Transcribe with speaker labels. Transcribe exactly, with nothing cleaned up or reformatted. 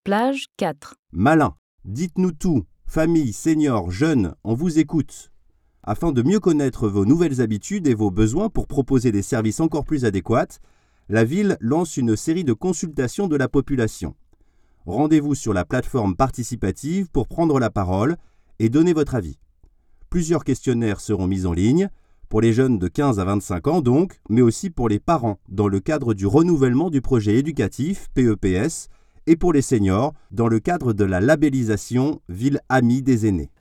Speaker 1: Plage quatre.
Speaker 2: Malin, dites-nous tout, famille, seniors, jeunes, on vous écoute. Afin de mieux connaître vos nouvelles habitudes et vos besoins pour proposer des services encore plus adéquats, la ville lance une série de consultations de la population. Rendez-vous sur la plateforme participative pour prendre la parole et donner votre avis. Plusieurs questionnaires seront mis en ligne, pour les jeunes de quinze à vingt-cinq ans donc, mais aussi pour les parents dans le cadre du renouvellement du projet éducatif P E P S et pour les seniors dans le cadre de la labellisation Ville Amie des aînés.